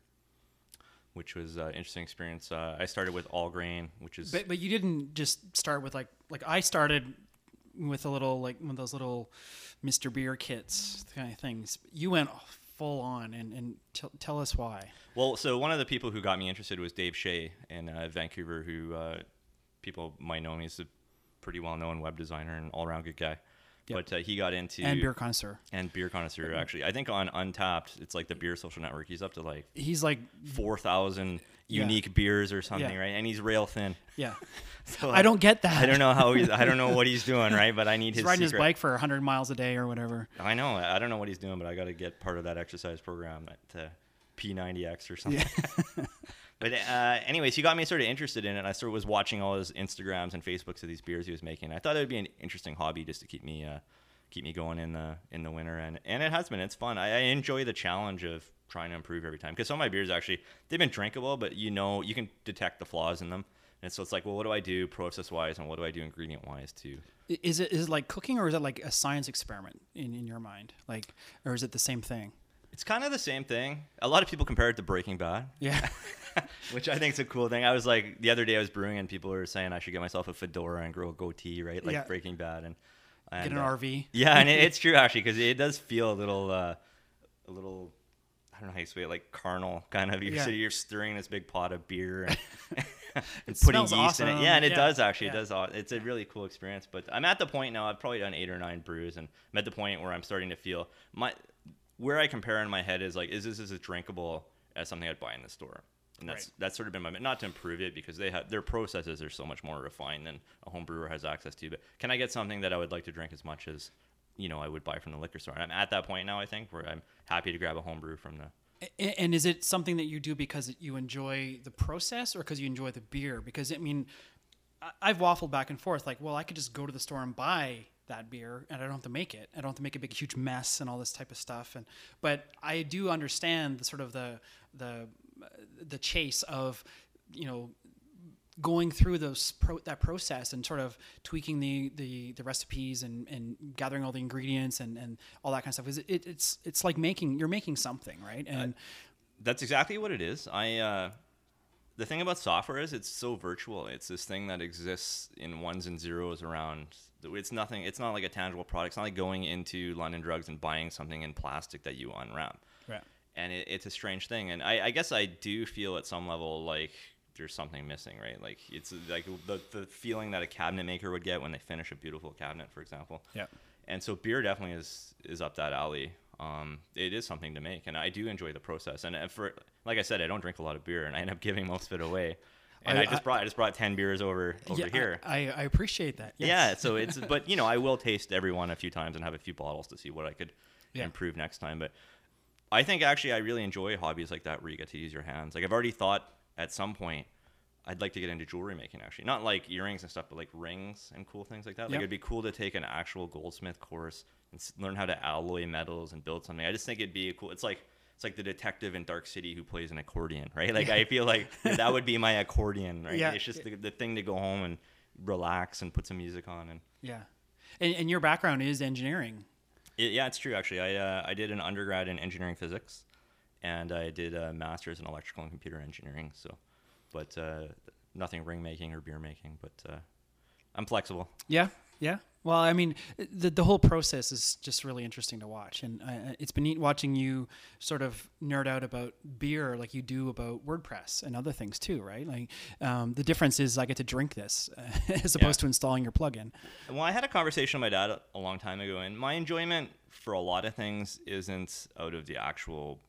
which was an interesting experience. I started with all grain, which is... But you didn't just start with like I started with a little, like one of those little Mr. Beer kits kind of things. You went full on, and tell us why. Well, so one of the people who got me interested was Dave Shea in Vancouver, who people might know him. He's a pretty well-known web designer and all-around good guy. Yep. But he got into... And beer connoisseur. And beer connoisseur, actually. I think on Untappd, it's like the beer social network. He's up to like... He's like... 4,000 unique beers or something, Yeah. right? And he's rail thin. Yeah. So I don't get that. I don't know I don't know what he's doing, right? But I need He's his riding secret. his bike for 100 miles a day or whatever. I know. I don't know what he's doing, but I got to get part of that exercise program at P90X or something. Yeah. But anyways, he got me sort of interested in it. I sort of was watching all his Instagrams and Facebooks of these beers he was making. I thought it would be an interesting hobby just to keep me going in the winter, and it has been. It's fun. I enjoy the challenge of trying to improve every time, because some of my beers actually, they've been drinkable, but you can detect the flaws in them, and so it's like, well, what do I do process wise, and what do I do ingredient wise too? Is it like cooking, or is it like a science experiment in your mind, like, or is it the same thing? It's kind of the same thing. A lot of people compare it to Breaking Bad. Yeah. Which I think is a cool thing. I was like, the other day I was brewing and people were saying I should get myself a fedora and grow a goatee, right? Like Breaking Bad. And get an RV. Yeah, and it's true actually, because it does feel a little, I don't know how you say it, like carnal kind of. You're stirring this big pot of beer and putting yeast awesome. in it. Yeah, and it does actually. Yeah. It does. It's a really cool experience. But I'm at the point now, I've probably done 8 or 9 brews, and I'm at the point where I'm starting to feel where I compare in my head is like, is this as drinkable as something I'd buy in the store? And that's sort of been my, not to improve it, because their processes are so much more refined than a home brewer has access to. But can I get something that I would like to drink as much as, I would buy from the liquor store? And I'm at that point now, I think, where I'm happy to grab a home brew from the... And is it something that you do because you enjoy the process, or because you enjoy the beer? Because, I mean, I've waffled back and forth, like, well, I could just go to the store and buy that beer, and I don't have to make it. I don't have to make a big, huge mess and all this type of stuff. But I do understand the sort of the chase of, going through that process and sort of tweaking the recipes and gathering all the ingredients and all that kind of stuff. It's like you're making something, right? And that's exactly what it is. The thing about software is it's so virtual. It's this thing that exists in ones and zeros around. It's nothing. It's not like a tangible product. It's not like going into London Drugs and buying something in plastic that you unwrap. Right. And it's a strange thing. And I guess I do feel at some level like there's something missing, right? Like it's like the feeling that a cabinet maker would get when they finish a beautiful cabinet, for example. Yeah. And so beer definitely is up that alley. It is something to make, and I do enjoy the process. And for, like I said, I don't drink a lot of beer, and I end up giving most of it away. And I just brought 10 beers over here. I appreciate that. Yes. Yeah. So but I will taste every one a few times and have a few bottles to see what I could improve next time. But I think actually I really enjoy hobbies like that where you get to use your hands. Like I've already thought at some point I'd like to get into jewelry making, actually. Not like earrings and stuff, but like rings and cool things like that. Like it'd be cool to take an actual goldsmith course and learn how to alloy metals and build something. I just think it'd be cool. It's like the detective in Dark City who plays an accordion, right? Like I feel like that would be my accordion, right? Yeah. It's just the thing to go home and relax and put some music on. And your background is engineering. Yeah, it's true, actually. I did an undergrad in engineering physics, and I did a master's in electrical and computer engineering. But nothing ring making or beer making. But I'm flexible. Yeah. Well, I mean, the whole process is just really interesting to watch, and it's been neat watching you sort of nerd out about beer like you do about WordPress and other things too, right? Like the difference is I get to drink this as opposed to installing your plugin. Well, I had a conversation with my dad a long time ago, and my enjoyment for a lot of things isn't out of the actual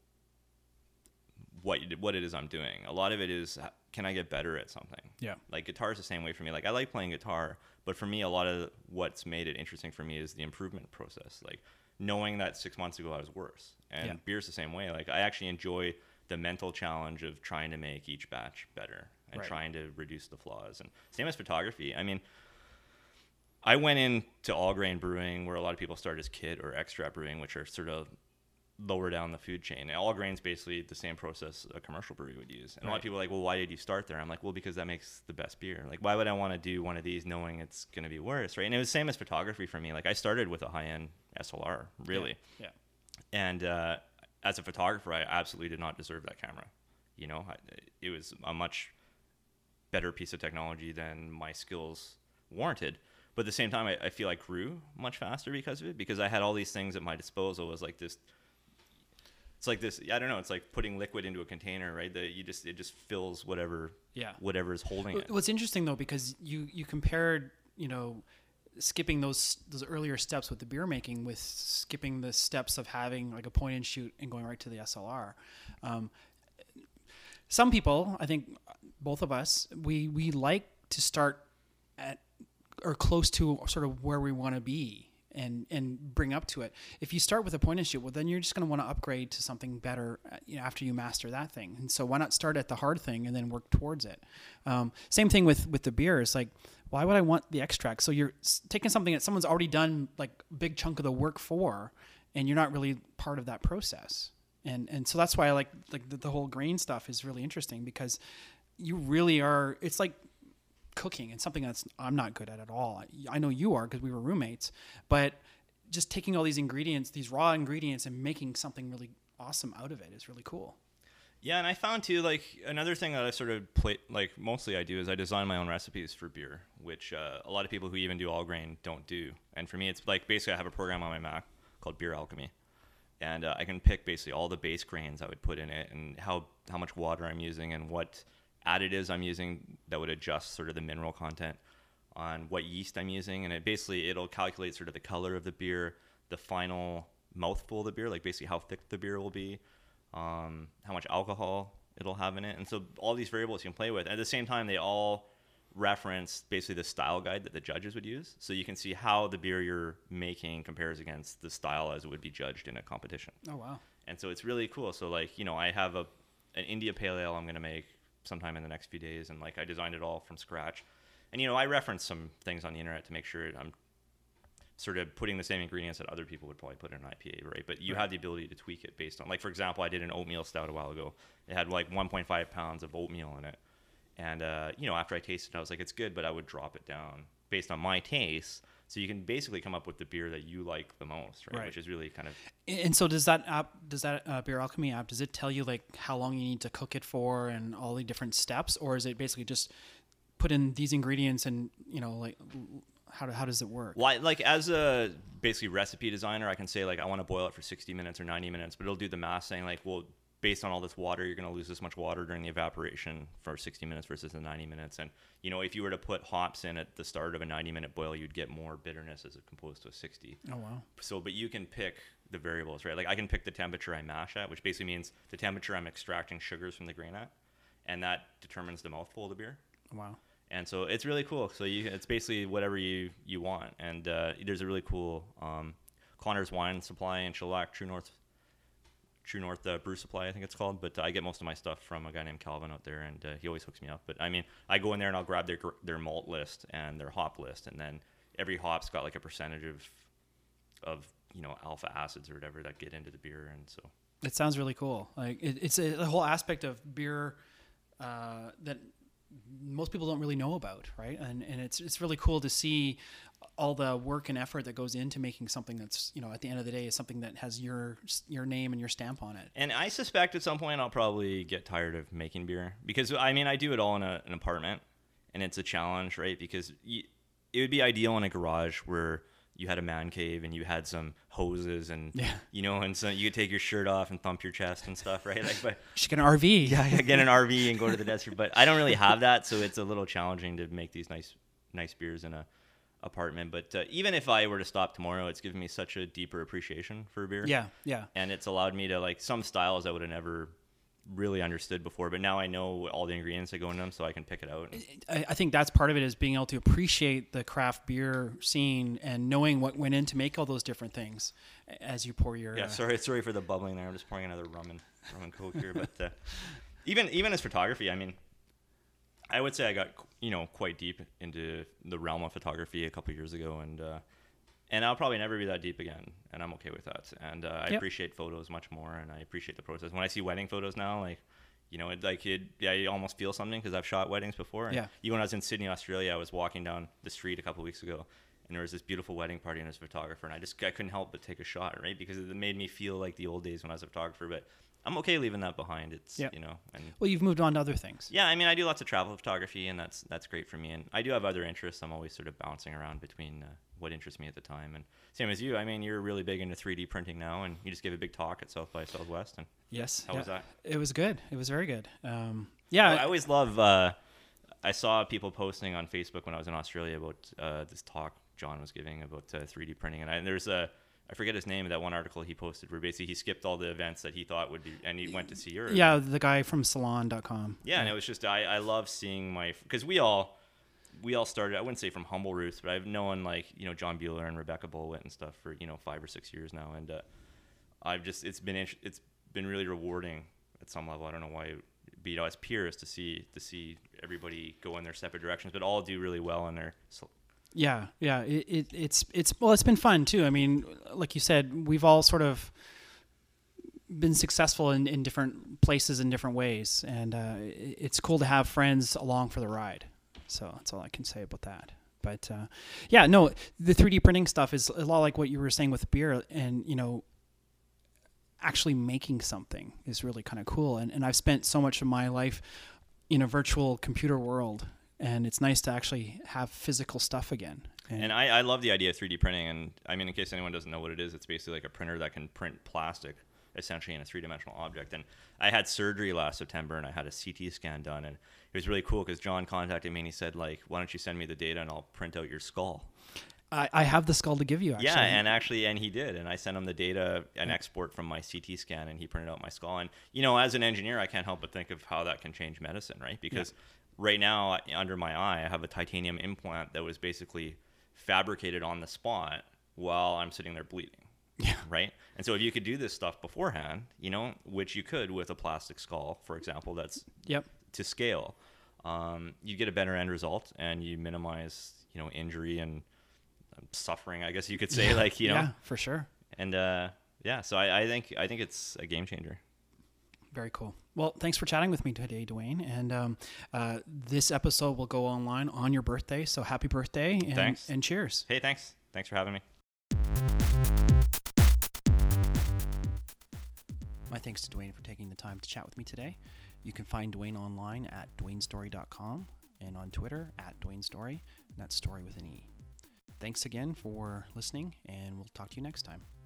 what it is I'm doing. A lot of it is, can I get better at something? Yeah. Like guitar is the same way for me. Like I like playing guitar, but for me, a lot of what's made it interesting for me is the improvement process. Like knowing that 6 months ago I was worse. And beer's the same way. Like I actually enjoy the mental challenge of trying to make each batch better and trying to reduce the flaws. And same as photography. I mean, I went into all grain brewing where a lot of people start as kit or extract brewing, which are sort of lower down the food chain. And all grain's basically the same process a commercial brewery would use. And a lot of Right. people are like, well, why did you start there? I'm like, well, because that makes the best beer. Like, why would I want to do one of these knowing it's going to be worse, right? And it was the same as photography for me. Like, I started with a high-end SLR, really. Yeah. And as a photographer, I absolutely did not deserve that camera. You know, it was a much better piece of technology than my skills warranted. But at the same time, I feel I grew much faster because of it, because I had all these things at my disposal. It was like this. It's like this. I don't know. It's like putting liquid into a container, right? That it just fills whatever is holding it. What's interesting though, because you compared, you know, skipping those earlier steps with the beer making with skipping the steps of having like a point and shoot and going right to the SLR. Some people, I think both of us, we like to start at or close to sort of where we want to be and bring up to it. If you start with a point and shoot, well, then you're just going to want to upgrade to something better, you know, after you master that thing. And so why not start at the hard thing and then work towards it? Same thing with the beer. It's like, why would I want the extract? So you're taking something that someone's already done like a big chunk of the work for, and you're not really part of that process. And so that's why I like the whole grain stuff is really interesting, because you really are, it's like cooking, and something that's I'm not good at all. I know you are, because we were roommates, but just taking all these ingredients, these raw ingredients, and making something really awesome out of it is really cool. Yeah, and I found too, like, another thing that I sort of mostly I do is I design my own recipes for beer, which a lot of people who even do all grain don't do. And for me, it's like basically I have a program on my Mac called Beer Alchemy, and I can pick basically all the base grains I would put in it, and how much water I'm using, and what additives I'm using that would adjust sort of the mineral content, on what yeast I'm using, and it'll calculate sort of the color of the beer, the final mouthful of the beer, like basically how thick the beer will be, how much alcohol it'll have in it. And so all these variables you can play with. At the same time, they all reference basically the style guide that the judges would use, so you can see how the beer you're making compares against the style as it would be judged in a competition. Oh wow. And so it's really cool. So like, you know, I have an India Pale Ale I'm going to make sometime in the next few days, and like I designed it all from scratch. And you know, I reference some things on the internet to make sure I'm sort of putting the same ingredients that other people would probably put in an IPA, right? But you have the ability to tweak it based on, like, for example, I did an oatmeal stout a while ago. It had like 1.5 pounds of oatmeal in it. And, you know, after I tasted it, I was like, it's good, but I would drop it down based on my taste. So you can basically come up with the beer that you like the most, right? Which is really kind of... And so does that Beer Alchemy app, does it tell you like how long you need to cook it for and all the different steps? Or is it basically just put in these ingredients and, you know, like how does it work? Well, like as a basically recipe designer, I can say like I want to boil it for 60 minutes or 90 minutes, but it'll do the math saying like, well, based on all this water, you're going to lose this much water during the evaporation for 60 minutes versus the 90 minutes. And, you know, if you were to put hops in at the start of a 90-minute boil, you'd get more bitterness as opposed to a 60. Oh, wow. So, but you can pick the variables, right? Like I can pick the temperature I mash at, which basically means the temperature I'm extracting sugars from the grain at, and that determines the mouthful of the beer. Wow. And so it's really cool. So it's basically whatever you want. And there's a really cool Connor's Wine Supply in Chilliwack, True North Brew Supply, I think it's called. But I get most of my stuff from a guy named Calvin out there, and he always hooks me up. But I mean, I go in there and I'll grab their malt list and their hop list, and then every hop's got like a percentage of you know, alpha acids or whatever that get into the beer. And so it sounds really cool. Like it's a whole aspect of beer that most people don't really know about, right? And it's really cool to see all the work and effort that goes into making something that's, you know, at the end of the day is something that has your name and your stamp on it. And I suspect at some point I'll probably get tired of making beer, because I mean, I do it all in an apartment, and it's a challenge, right? Because it would be ideal in a garage where you had a man cave and you had some hoses and, you know, and so you could take your shirt off and thump your chest and stuff, right? Like, but you should get an RV. Yeah, get an RV and go to the desert. But I don't really have that, so it's a little challenging to make these nice beers in a apartment. But even if I were to stop tomorrow, it's given me such a deeper appreciation for beer. Yeah, yeah. And it's allowed me to, like, some styles I would have never really understood before, but now I know all the ingredients that go in them, so I can pick it out. I think that's part of it, is being able to appreciate the craft beer scene and knowing what went in to make all those different things as you pour your... Yeah, sorry for the bubbling there. I'm just pouring another rum and Coke here. But even as photography, I mean, I would say I got, you know, quite deep into the realm of photography a couple of years ago, and And I'll probably never be that deep again, and I'm okay with that. And I Yep. appreciate photos much more, and I appreciate the process. When I see wedding photos now, like, you know, you almost feel something because I've shot weddings before. And Yeah. even when I was in Sydney, Australia, I was walking down the street a couple of weeks ago, and there was this beautiful wedding party, and there's a photographer, and I couldn't help but take a shot, right? Because it made me feel like the old days when I was a photographer. But I'm okay leaving that behind. It's Yeah. you know, and Well, you've moved on to other things. yeah, I mean, I do lots of travel photography, and that's great for me. And I do have other interests. I'm always sort of bouncing around between what interests me at the time. And same as you, I mean, you're really big into 3D printing now, and you just gave a big talk at South by Southwest. And Yes. how was that? It was good. It was very good. I Yeah. always love. I saw people posting on Facebook when I was in Australia about this talk John was giving about 3D printing, and there's I forget his name, that one article he posted where basically he skipped all the events that he thought would be, and he went to see yours. Yeah, the guy from salon.com. Yeah, and it was just I love seeing because we all started, I wouldn't say from humble roots, but I've known, like, you know, John Bueller and Rebecca Bulwitt and stuff for, you know, 5 or 6 years now, and it's been really rewarding at some level. I don't know why it'd be, you know, as peers to see everybody go in their separate directions, but all do really well in their. Yeah. It's been fun too. I mean, like you said, we've all sort of been successful in different places in different ways, and it's cool to have friends along for the ride. So that's all I can say about that. But yeah, no, the 3D printing stuff is a lot like what you were saying with beer, and, you know, actually making something is really kind of cool. And I've spent so much of my life in a virtual computer world, and it's nice to actually have physical stuff again. And I love the idea of 3D printing. And I mean, in case anyone doesn't know what it is, it's basically like a printer that can print plastic essentially in a three-dimensional object. And I had surgery last September, and I had a CT scan done, and it was really cool because John contacted me and he said, like, why don't you send me the data and I'll print out your skull. I have the skull to give you, actually. Yeah, and he did, and I sent him the data, an export from my CT scan, and he printed out my skull. And, you know, as an engineer, I can't help but think of how that can change medicine, right? Because right now, under my eye, I have a titanium implant that was basically fabricated on the spot while I'm sitting there bleeding. Yeah. Right? And so if you could do this stuff beforehand, you know, which you could with a plastic skull, for example, that's to scale, you get a better end result, and you minimize, you know, injury and suffering, I guess you could say, like, you know. Yeah, for sure. And so I think it's a game changer. Very cool. Well, thanks for chatting with me today, Dwayne. And this episode will go online on your birthday, so happy birthday, and, Thanks. And cheers. Hey, thanks for having me. My thanks to Dwayne for taking the time to chat with me today. You can find Dwayne online at dwaynestory.com and on Twitter at dwaynestory, and that's story with an E. Thanks again for listening, and we'll talk to you next time.